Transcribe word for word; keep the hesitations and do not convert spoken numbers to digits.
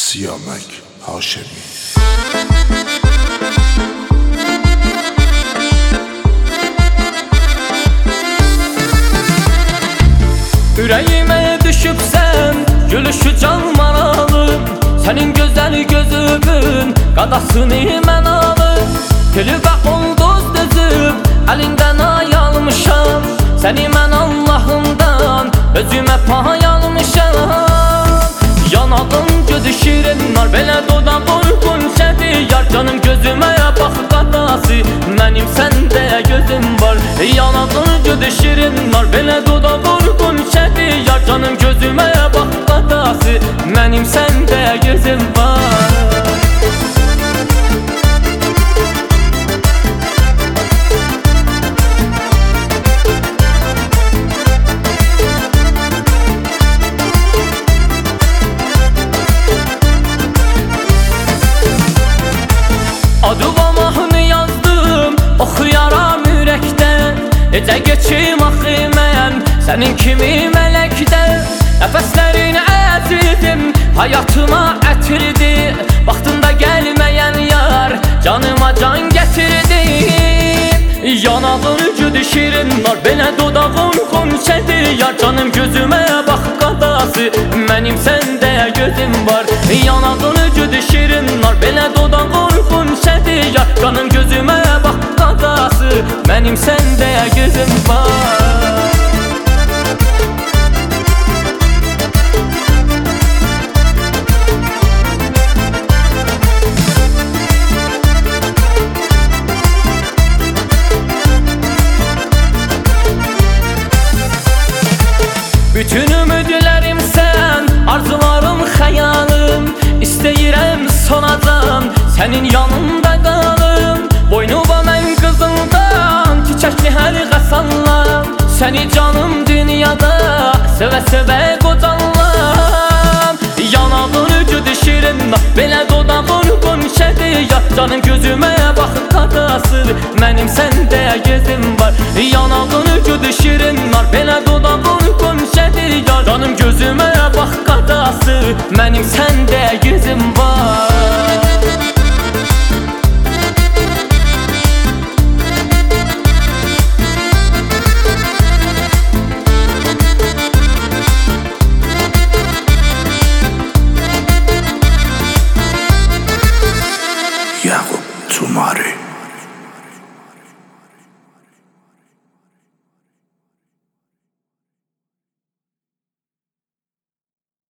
Siyamak Haşemi. Yüreğime düşübsen gülüşü can maralım. Senin güzel gözümün qadasını mən alım. Gülübə ulduz düzüb əlindən ay almışam. Səni mən Allahımdan özümə pay almışam. Yanağın gözü şirin nar, belə dodaq uyğun şədi yar. Canım gözümə bax qadası, mənim səndə gözüm var. Yanağın gözü şirin nar, belə dodaq uyğun şədi yar. Canım gözümə bax qadası, mənim səndə gözüm var. Adı mahnı yazdım, oxuyaram ürəkdən. Necə geçim axı mən sənin kimi mələkdən. Nəfəslərin əzizim hayatıma ətirdi. Vaxtında gəlməyən yar canıma can gətirdi. Yanağın güdü şirin nar, belə dodağın xonçədi yar. Canım gözümə bax qadası, mənim səndə gözüm var. Yanağın güdü şirin nar, belə dodağın xonçədi yar. Canım gözümə bax qadası, mənim səndə gözüm var. Bütün ümidlərim sən, arzularım xəyalım. İstəyirəm sonacam, sənin yanında qalım. Boynuma mən qızıldan, çiçəkli hər qəsallam. Səni canım dünyada, sevə-sevə qocallam. Yanağın güdü şirin, belə dodağın qonşədi yar. Canım gözümə bax qadası, mənim səndə gözüm var. Yanağın güdü şirin, belə dodağın qonşədi yar. Canım gözümə bax qadası, mənim səndə gözüm var.